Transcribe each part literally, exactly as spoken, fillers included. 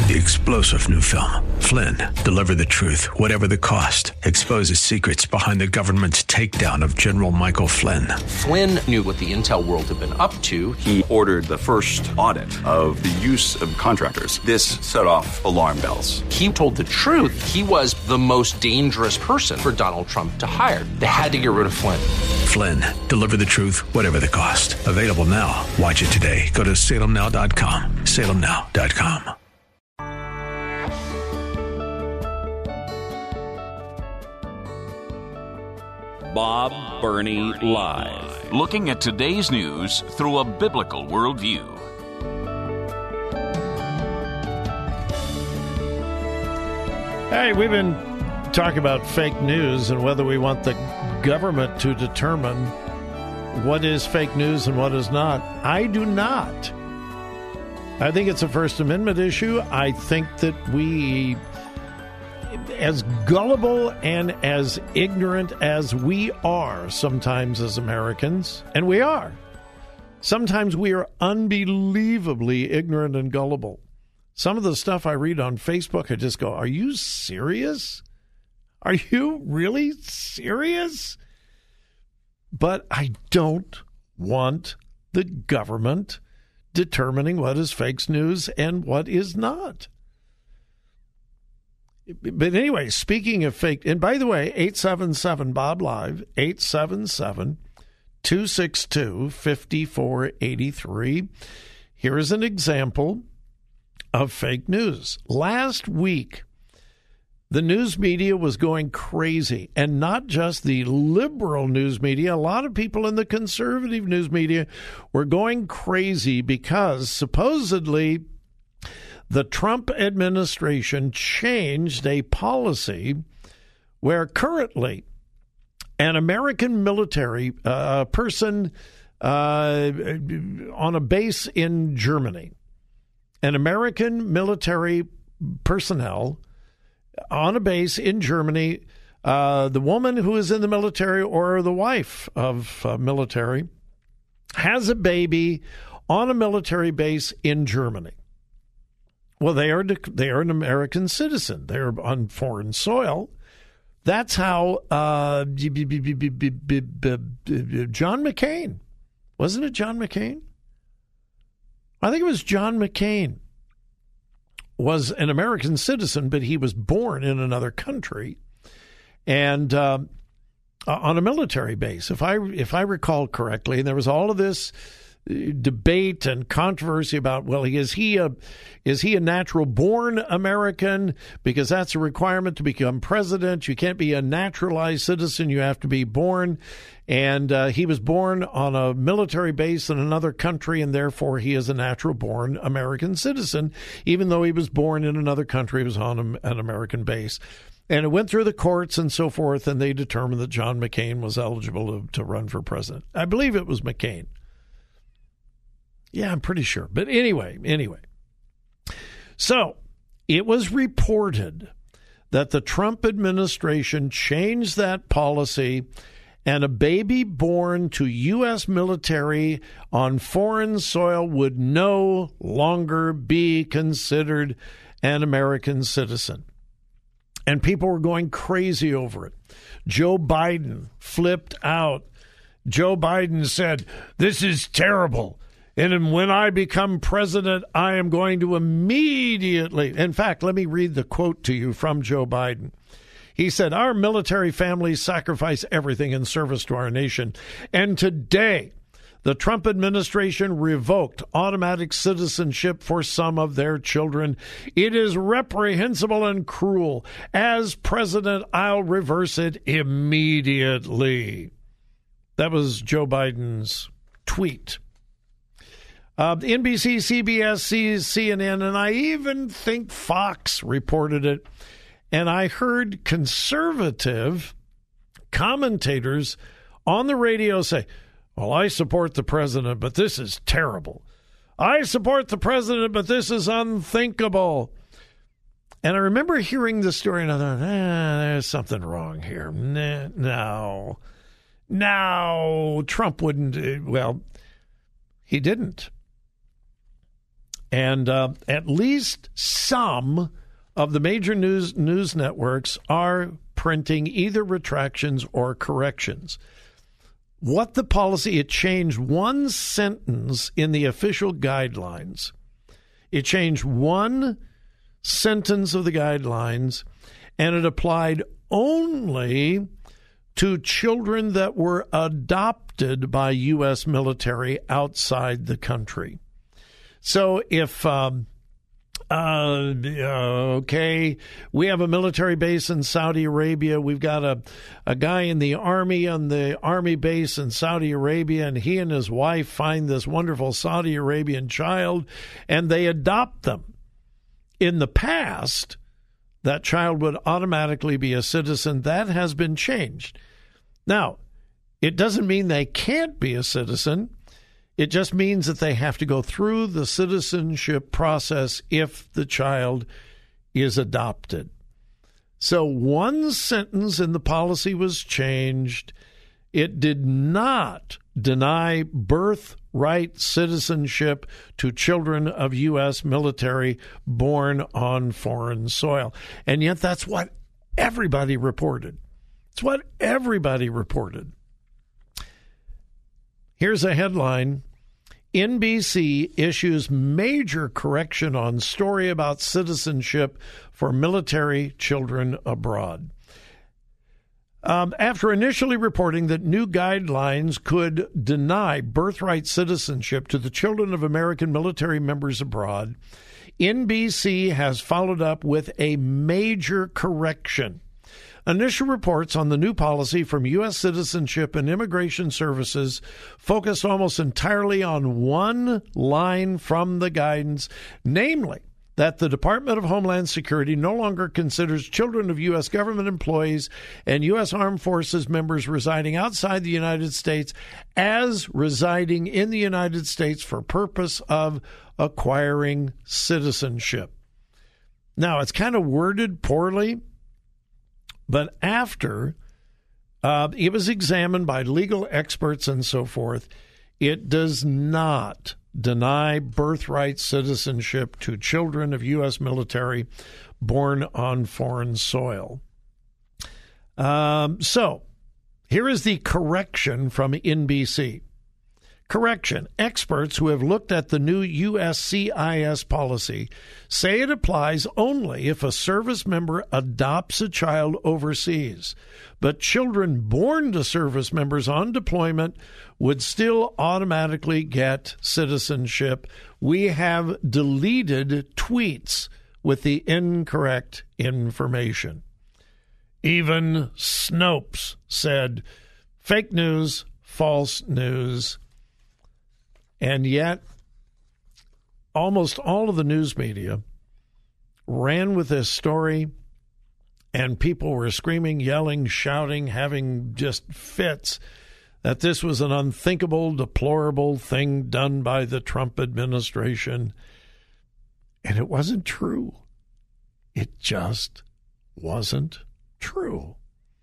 The explosive new film, Flynn, deliver the truth, whatever the cost, exposes secrets behind the government's takedown of General Michael Flynn. Flynn knew what the intel world had been up to. He ordered the first audit of the use of contractors. This set off alarm bells. He told the truth. He was the most dangerous person for Donald Trump to hire. They had to get rid of Flynn. Flynn, deliver the truth, whatever the cost. Available now. Watch it today. Go to salem now dot com. salem now dot com. Bob Burney Live. Looking at today's news through a biblical worldview. Hey, we've been talking about fake news and whether we want the government to determine what is fake news and what is not. I do not. I think it's a First Amendment issue. I think that we, as gullible and as ignorant as we are sometimes as Americans, and we are, sometimes we are unbelievably ignorant and gullible. Some of the stuff I read on Facebook, I just go, are you serious? Are you really serious? But I don't want the government determining what is fake news and what is not. But anyway, speaking of fake, and by the way, eight seven seven Bob Live, eight seven seven, two six two, five four eight three. Here is an example of fake news. Last week, the news media was going crazy, and not just the liberal news media. A lot of people in the conservative news media were going crazy because supposedly the Trump administration changed a policy where currently an American military uh, person uh, on a base in Germany, an American military personnel on a base in Germany, uh, the woman who is in the military or the wife of uh, military has a baby on a military base in Germany. Well, they are they are an American citizen. They're on foreign soil. That's how uh, John McCain, wasn't it John McCain? I think it was John McCain. Was an American citizen, but he was born in another country and uh, on a military base, if I if I recall correctly. And there was all of this debate and controversy about, well, is he a is he a natural born American? Because that's a requirement to become president. You can't be a naturalized citizen. You have to be born. And uh, he was born on a military base in another country, and therefore he is a natural-born American citizen, even though he was born in another country. He was on a, an American base. And it went through the courts and so forth, and they determined that John McCain was eligible to, to run for president. I believe it was McCain. Yeah, I'm pretty sure. But anyway, anyway. So it was reported that the Trump administration changed that policy, and a baby born to U S military on foreign soil would no longer be considered an American citizen. And people were going crazy over it. Joe Biden flipped out. Joe Biden said, "This is terrible. And when I become president, I am going to immediately..." In fact, let me read the quote to you from Joe Biden. He said, "Our military families sacrifice everything in service to our nation. And today, the Trump administration revoked automatic citizenship for some of their children. It is reprehensible and cruel. As president, I'll reverse it immediately." That was Joe Biden's tweet. Uh, N B C, C B S, C N N, and I even think Fox reported it. And I heard conservative commentators on the radio say, "Well, I support the president, but this is terrible. I support the president, but this is unthinkable." And I remember hearing the story, and I thought, eh, there's something wrong here. Nah, no, no, Trump wouldn't. Well, he didn't. And uh, at least some of the major news news networks are printing either retractions or corrections. What the policy, it changed one sentence in the official guidelines. It changed one sentence of the guidelines, and it applied only to children that were adopted by U S military outside the country. So if, um, uh, okay, we have a military base in Saudi Arabia. We've got a, a guy in the Army on the Army base in Saudi Arabia, and he and his wife find this wonderful Saudi Arabian child, and they adopt them. In the past, that child would automatically be a citizen. That has been changed. Now, it doesn't mean they can't be a citizen. It just means that they have to go through the citizenship process if the child is adopted. So one sentence in the policy was changed. It did not deny birthright citizenship to children of U S military born on foreign soil. And yet that's what everybody reported. It's what everybody reported. Here's a headline. N B C issues major correction on story about citizenship for military children abroad. Um, after initially reporting that new guidelines could deny birthright citizenship to the children of American military members abroad, N B C has followed up with a major correction. Initial reports on the new policy from U S Citizenship and Immigration Services focused almost entirely on one line from the guidance, namely that the Department of Homeland Security no longer considers children of U S government employees and U S Armed Forces members residing outside the United States as residing in the United States for purpose of acquiring citizenship. Now, it's kind of worded poorly. But after uh, it was examined by legal experts and so forth, it does not deny birthright citizenship to children of U S military born on foreign soil. Um, so here is the correction from N B C. Correction. Experts who have looked at the new U S C I S policy say it applies only if a service member adopts a child overseas, but children born to service members on deployment would still automatically get citizenship. We have deleted tweets with the incorrect information. Even Snopes said, fake news, false news. And yet, almost all of the news media ran with this story, and people were screaming, yelling, shouting, having just fits that this was an unthinkable, deplorable thing done by the Trump administration. And it wasn't true. It just wasn't true.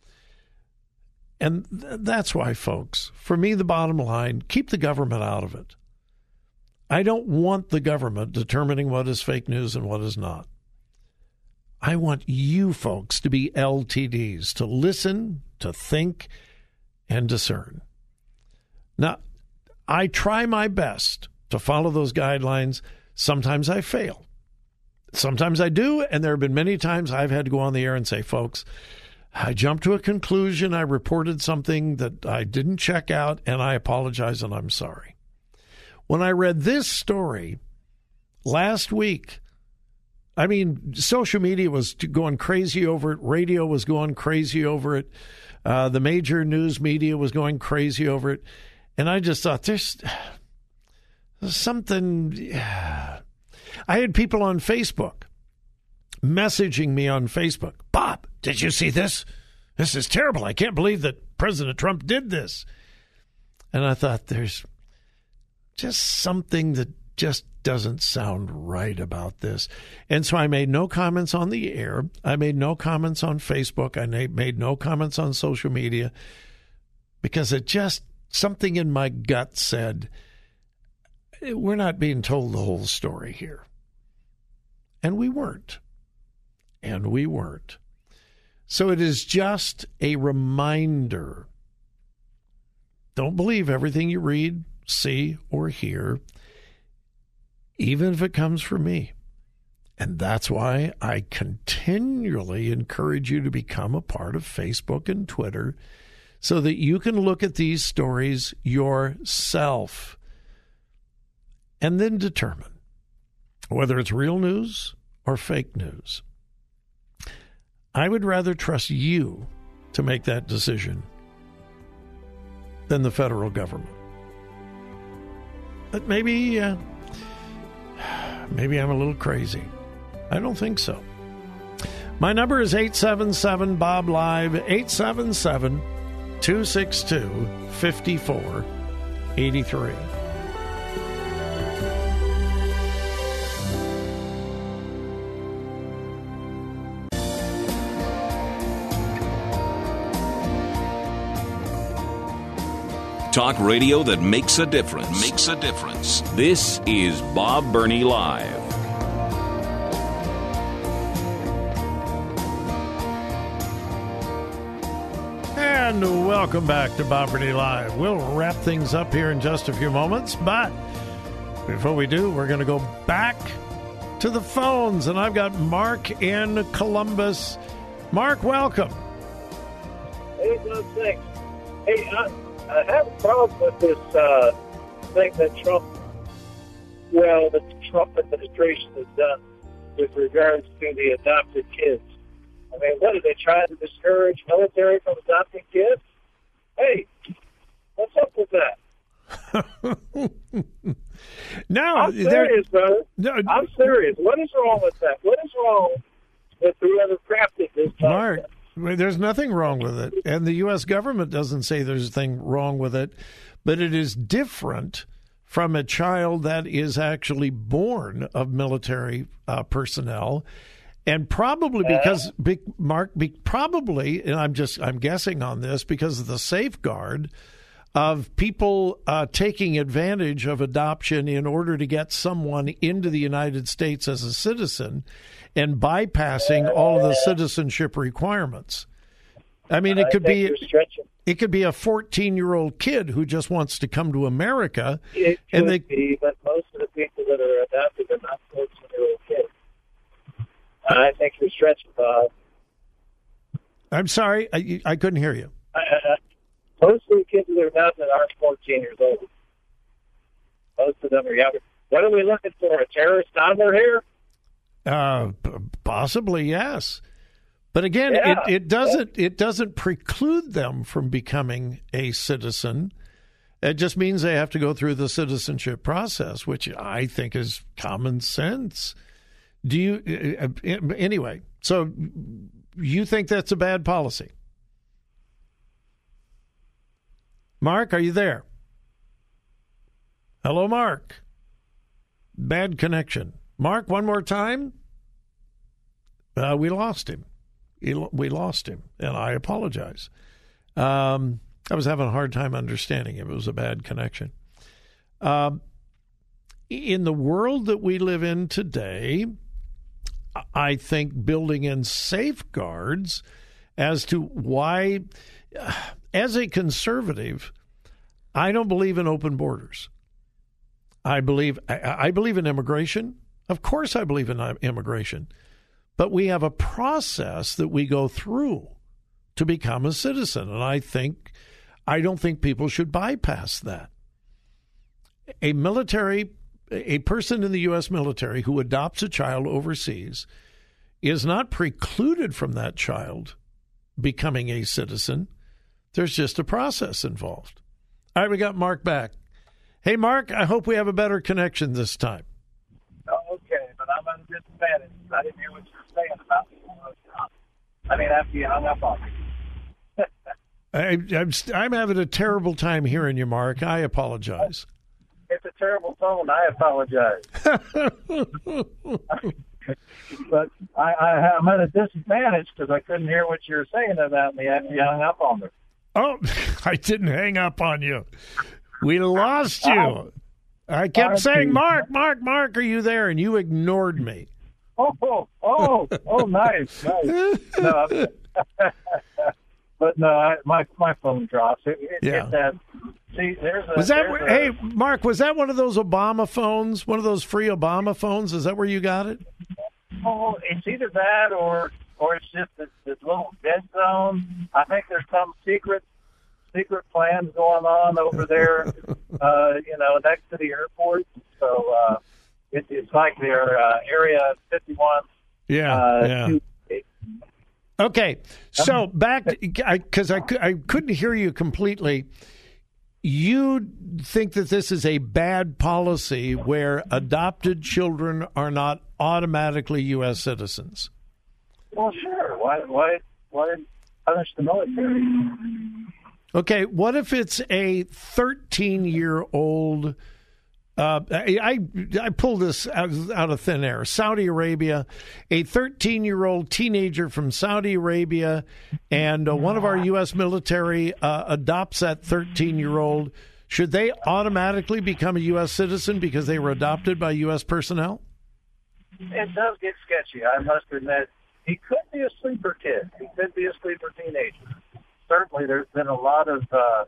And th- that's why, folks, for me, the bottom line, keep the government out of it. I don't want the government determining what is fake news and what is not. I want you folks to be L T Ds, to listen, to think, and discern. Now, I try my best to follow those guidelines. Sometimes I fail. Sometimes I do, and there have been many times I've had to go on the air and say, folks, I jumped to a conclusion. I reported something that I didn't check out, and I apologize, and I'm sorry. When I read this story last week, I mean, social media was going crazy over it. Radio was going crazy over it. Uh, the major news media was going crazy over it. And I just thought, there's, there's something. I had people on Facebook messaging me on Facebook. Bob, did you see this? This is terrible. I can't believe that President Trump did this. And I thought, there's just something that just doesn't sound right about this. And so I made no comments on the air. I made no comments on Facebook. I made no comments on social media because it just, something in my gut said, we're not being told the whole story here. And we weren't. And we weren't. So it is just a reminder. Don't believe everything you read, see, or hear, even if it comes from me. And that's why I continually encourage you to become a part of Facebook and Twitter so that you can look at these stories yourself and then determine whether it's real news or fake news. I would rather trust you to make that decision than the federal government. But maybe, uh, maybe I'm a little crazy. I don't think so. My number is eight seven seven, B O B, LIVE, eight seven seven, two six two, five four eight three. Talk radio that makes a difference. Makes a difference. This is Bob Burney Live. And welcome back to Bob Burney Live. We'll wrap things up here in just a few moments, but before we do, we're going to go back to the phones, and I've got Mark in Columbus. Mark, welcome. Hey, no, thanks. Hey, I, I have a problem with this uh, thing that Trump, well, the Trump administration has done with regards to the adopted kids. I mean, what are they trying to discourage military from adopting kids? Hey, what's up with that? No, I'm serious, brother. No, I'm serious. What is wrong with that? What is wrong with whoever crafted this concept? Mark, there's nothing wrong with it. And the U S government doesn't say there's a thing wrong with it, but it is different from a child that is actually born of military uh, personnel. And probably because, be, Mark, be, probably, and I'm just, I'm guessing on this, because of the safeguard of people uh, taking advantage of adoption in order to get someone into the United States as a citizen and bypassing all of the citizenship requirements. I mean, it could be it could be a fourteen-year-old kid who just wants to come to America. It could and they, be, but most of the people that are adopted are not fourteen-year-old kids. I think you're stretching, Bob. I'm sorry, I, I couldn't hear you. I, I, most of the kids that are adopted aren't fourteen years old. Most of them are younger. What are we looking for? A terrorist toddler here? Uh, possibly, yes. But again, yeah. it, it doesn't it doesn't preclude them from becoming a citizen. It just means they have to go through the citizenship process, which I think is common sense. Do you uh, anyway? So you think that's a bad policy? Mark, are you there? Hello, Mark. Bad connection. Mark, one more time. Uh, we lost him. We lost him, and I apologize. Um, I was having a hard time understanding him. It was a bad connection. Um, in the world that we live in today, I think building in safeguards as to why, as a conservative, I don't believe in open borders. I believe I, I believe in immigration. Of course I believe in immigration. But we have a process that we go through to become a citizen. And I think, I don't think people should bypass that. A military, a person in the U S military who adopts a child overseas is not precluded from that child becoming a citizen. There's just a process involved. All right, we got Mark back. Hey, Mark, I hope we have a better connection this time. Oh, okay, but I'm at a disadvantage. I didn't hear what you were saying about me. I mean, after you hung up on me. I, I'm, I'm having a terrible time hearing you, Mark. I apologize. It's a terrible phone. I apologize. But I, I, I'm at a disadvantage because I couldn't hear what you were saying about me after you hung up on me. Oh, I didn't hang up on you. We lost you. Oh, I kept saying, Mark, Mark, Mark, are you there? And you ignored me. Oh, oh, oh, oh nice, nice. No, but no, I, my my phone drops. It, it, Yeah. It, that, see, there's a, Was that? there's Hey, a, Mark, was that one of those Obama phones? One of those free Obama phones? Is that where you got it? Oh, it's either that or or it's just this, this little dead zone. I think there's some secret secret plans going on over there, uh, you know, next to the airport. So uh, it, it's like their uh, Area fifty-one. Yeah, uh, yeah. two, Okay, so back because I, I, I couldn't hear you completely. You think that this is a bad policy where adopted children are not automatically U S citizens? Well, sure. Why, why, why punish the military? Okay, what if it's a thirteen-year-old? Uh, I, I pulled this out, out of thin air. Saudi Arabia, a thirteen-year-old teenager from Saudi Arabia, and uh, one of our U S military uh, adopts that thirteen-year-old. Should they automatically become a U S citizen because they were adopted by U S personnel? It does get sketchy, I must admit. He could be a sleeper kid. He could be a sleeper teenager. Certainly, there's been a lot of uh,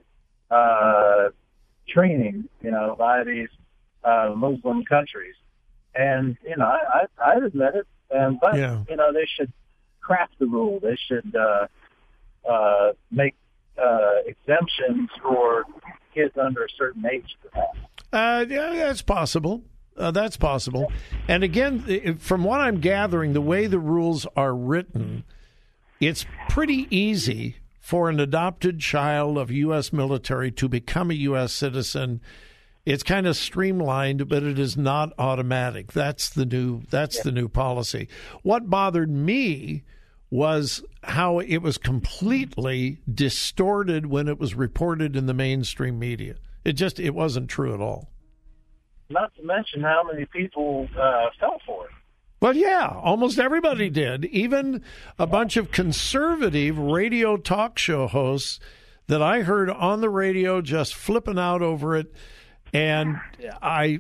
uh, training, you know, by these uh, Muslim countries, and you know, I, I, I admit it. And but Yeah. you know, they should craft the rule. They should uh, uh, make uh, exemptions for kids under a certain age for that. Uh, yeah, that's possible. Uh, that's possible. And again, from what I'm gathering, the way the rules are written, it's pretty easy for an adopted child of U S military to become a U S citizen. It's kind of streamlined, but it is not automatic. That's the new. That's yeah. the new policy. What bothered me was how it was completely distorted when it was reported in the mainstream media. It just it wasn't true at all. Not to mention how many people uh, fell for it. Well, yeah, almost everybody did. Even a bunch of conservative radio talk show hosts that I heard on the radio just flipping out over it. And I,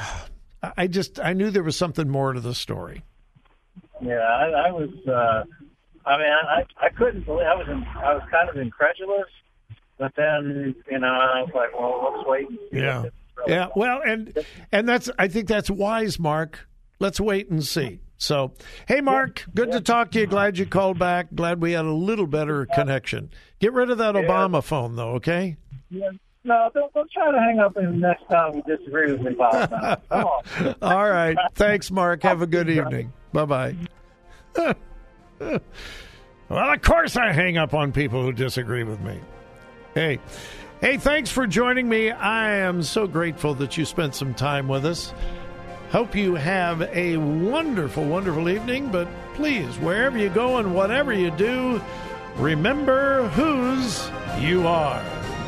I just I knew there was something more to the story. Yeah, I, I was. Uh, I mean, I, I couldn't believe. I was. In, I was kind of incredulous, but then you know, I was like, well, let's wait. And see Yeah, if it's really yeah. Well, and and that's. I think that's wise, Mark. Let's wait and see. So, hey, Mark, good to talk to you. Glad you called back. Glad we had a little better connection. Get rid of that Yeah. Obama phone, though. Okay. Yeah. No, don't, don't try to hang up the next time you disagree with me, Bob. No, come on. All right. Thanks, Mark. Have a good evening. Bye-bye. Well, of course I hang up on people who disagree with me. Hey, hey, thanks for joining me. I am so grateful that you spent some time with us. Hope you have a wonderful, wonderful evening. But please, wherever you go and whatever you do, remember whose you are.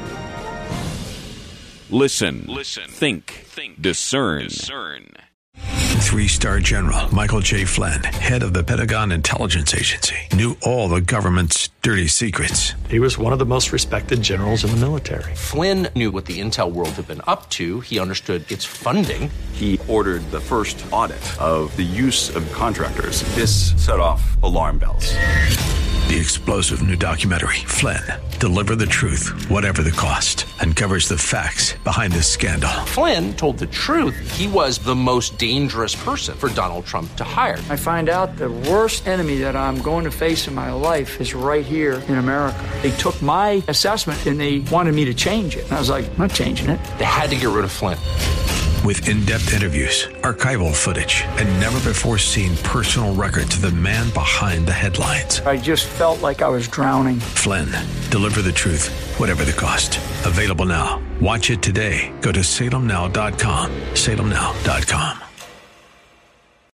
Listen, Listen, think, think, discern. discern. Three-star General Michael J. Flynn, head of the Pentagon Intelligence Agency, knew all the government's dirty secrets. He was one of the most respected generals in the military. Flynn knew what the intel world had been up to. He understood its funding. He ordered the first audit of the use of contractors. This set off alarm bells. The explosive new documentary, Flynn, Deliver the Truth, Whatever the Cost, uncovers the facts behind this scandal. Flynn told the truth. He was the most dangerous person for Donald Trump to hire. I find out the worst enemy that I'm going to face in my life is right here in America. They took my assessment and they wanted me to change it. And I was like, I'm not changing it. They had to get rid of Flynn. With in-depth interviews, archival footage, and never-before-seen personal records of the man behind the headlines. I just felt like I was drowning. Flynn, Deliver the Truth, Whatever the Cost. Available now. Watch it today. Go to salem now dot com. salem now dot com.